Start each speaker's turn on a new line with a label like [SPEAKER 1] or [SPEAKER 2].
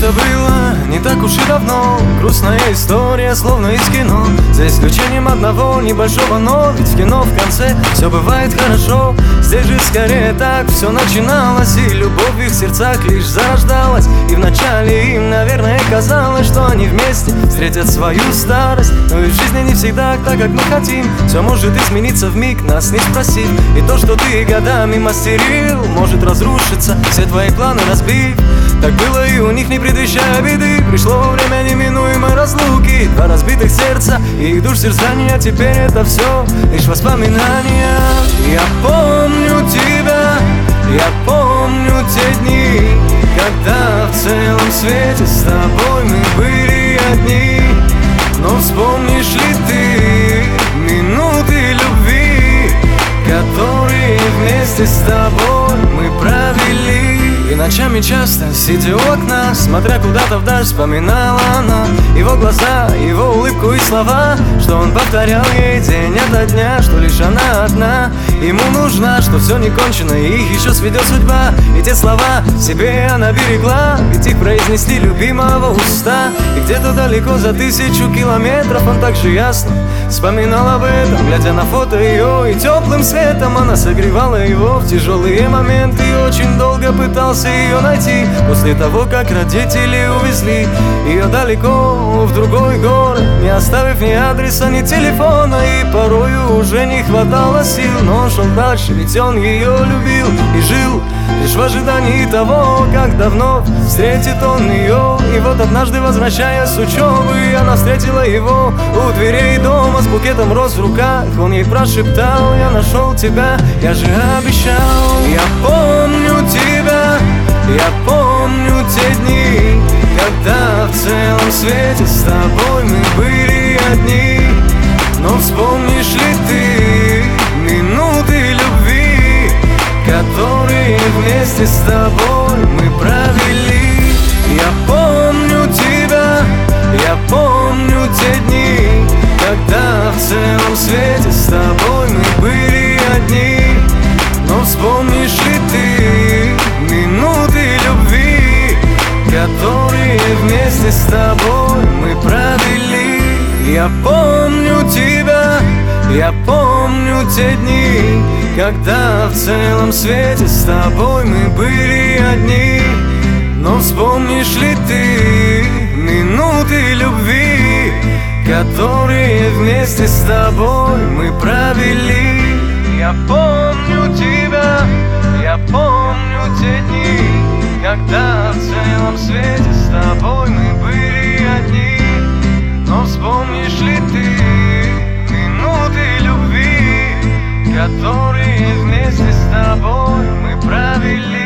[SPEAKER 1] это было не так уж и давно. Грустная история, словно из кино. За исключением одного небольшого но. Ведь в кино в конце все бывает хорошо. Здесь же скорее так все начиналось, и любовь в их сердцах лишь зарождалась. И вначале им, наверное, казалось, что они вместе встретят свою старость. Но и в жизни не всегда так, как мы хотим. Все может измениться вмиг, нас не спросив. И то, что ты годами мастерил, может разрушиться, все твои планы разбив. Так было и у них, не предвещая беды. Пришло время неминуемой разлуки. Два разбитых сердца и их душ терзания. Теперь это все лишь воспоминания. Я помню тебя, я помню те дни, когда в целом свете с тобой мы были одни. Но вспомнишь ли ты минуты любви, которые вместе с тобой мы провели? И ночами часто, сидя у окна, смотря куда-то вдаль, вспоминала она его глаза, его улыбку и слова, что он повторял ей день ото дня, что лишь она одна ему нужна, что все не кончено и их еще сведет судьба. И те слова себе она берегла, ведь их произнесли любимого уста. И где-то далеко за 1000 километров он так же ясно вспоминал об этом, глядя на фото ее, и теплым светом она согревала его в тяжелые моменты. И очень долго пытался ее найти после того, как родители увезли ее далеко в другой город, не оставив ни адреса, ни телефона. И порою уже не хватало сил, но он шел дальше, ведь он ее любил и жил лишь в ожидании того, как давно встретит он ее. И вот однажды, возвращаясь с учебы, она встретила его у дверей дома с букетом роз в руках. Он ей прошептал: я нашел тебя, я же обещал. Я помню тебя, я помню те дни, когда в целом свете с тобой мы были одни. Но вспомнишь ли ты минуты любви, которые вместе с тобой мы провели? Я помню тебя, я помню те дни, когда в целом свете с тобой мы были одни. Но вспомнишь ли ты минуты любви, которые вместе с тобой мы провели? Я помню тебя, я помню те дни, когда в целом свете с тобой мы были одни. Но вспомнишь ли ты минуты любви, которые вместе с тобой мы провели? Я помню тебя, я помню те дни, когда в целом свете с тобой мы были одни. Но вспомнишь ли ты минуты любви, которые вместе с тобой мы провели?